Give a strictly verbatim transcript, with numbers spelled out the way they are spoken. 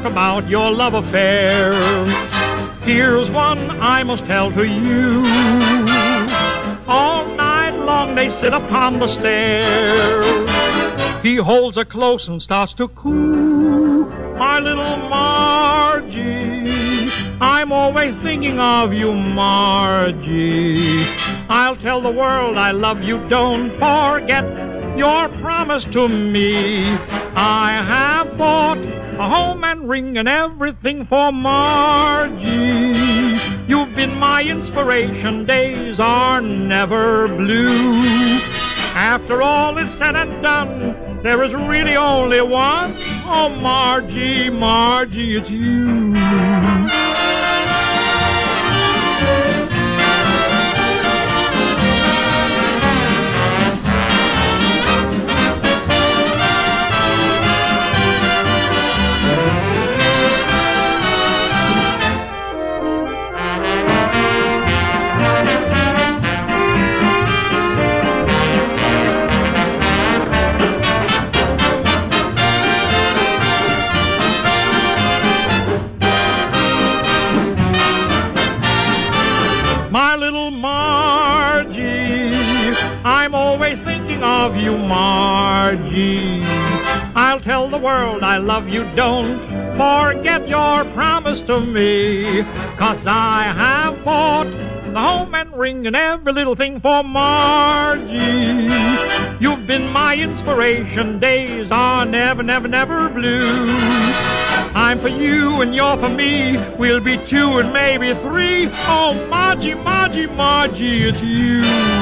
talk about your love affairs. Here's one I must tell to you. All night long they sit upon the stairs. He holds her close and starts to coo. My little Margie, I'm always thinking of you, Margie. I'll tell the world I love you, don't forget your promise to me. I have bought a home and ring and everything for Margie. You've been my inspiration, days are never blue. After all is said and done, there is really only one. Oh, Margie, Margie, it's you. My little Margie, I'm always thinking of you, Margie. I'll tell the world I love you, don't forget your promise to me. 'Cause I have bought the home and ring and every little thing for Margie. You've been my inspiration, days are never, never, never blue. I'm for you and you're for me, we'll be two and maybe three. Oh, Margie, Margie, Margie, it's you.